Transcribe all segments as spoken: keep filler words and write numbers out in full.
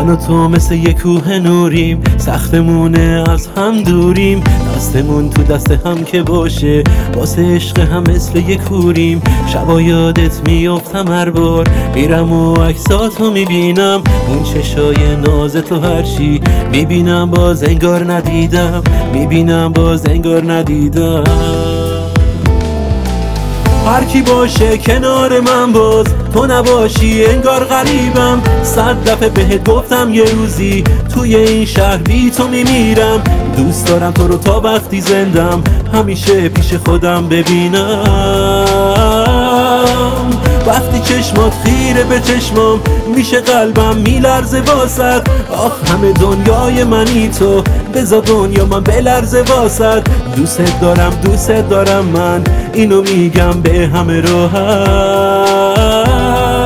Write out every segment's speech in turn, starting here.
من و تو مثل یک کوه نوریم، سختمونه از هم دوریم، دستمون تو دست هم که باشه، واسه عشق هم مثل یک کوریم. شبا یادت میافتم هر بار میرم و عکساتو میبینم، اون چشای ناز تو هرچی میبینم باز انگار ندیدم، میبینم باز انگار ندیدم. هر کی باشه کنار من باز تو نباشی انگار غریبم. صد دفعه بهت گفتم یه روزی توی این شهر بی تو میمیرم. دوست دارم تو رو تا وقتی زندم همیشه پیش خودم ببینم. وقتی چشمات خیره به چشمام میشه قلبم میلرزه واسد. آخ همه دنیای منی تو، بذار دنیا من بلرزه واسد. دوست دارم دوست دارم من، اینو میگم به همه راحت.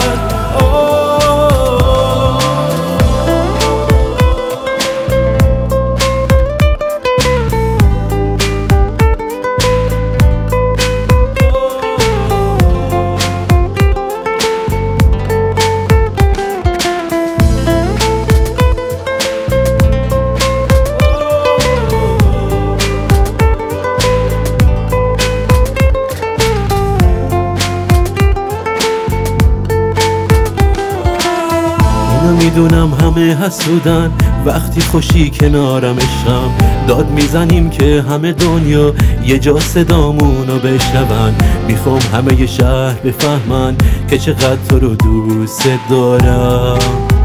میدونم همه حسودن وقتی خوشی کنارم عشقم، داد میزنیم که همه دنیا یه جا صدامونو بشنون. میخوام همه ی شهر بفهمن که چقدر تو رو دوست دارم.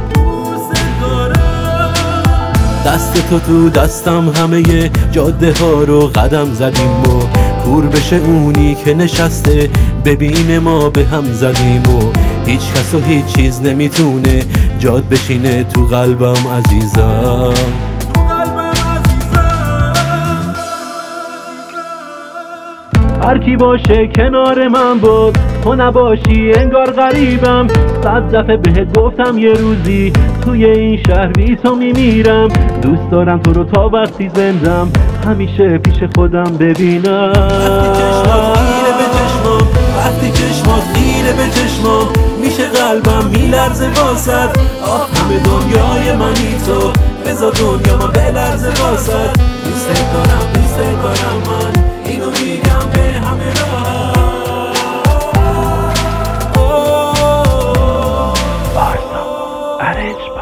دست تو تو دستم همه جاده ها رو قدم زدیم و کور بشه اونی که نشسته ببینه ما به هم زدیم. و هیچ کس و هیچ چیز نمیتونه جاد بشینه تو قلبم عزیزم. هر کی باشه کنار من باز تو نباشی انگار غریبم. صد دفعه بهت گفتم یه روزی توی این شهر بی تو میمیرم. دوست دارم تو رو تا وقتی زندم همیشه پیش خودم ببینم. وقتی چشمات خیره به چشمام میشه قلبم میلرزه واسد. آخ همه دنیای منی تو، بذار دنیا من بلرزه واسد. دوست دارم دوست دارم من، اینو میگم به همه راحت.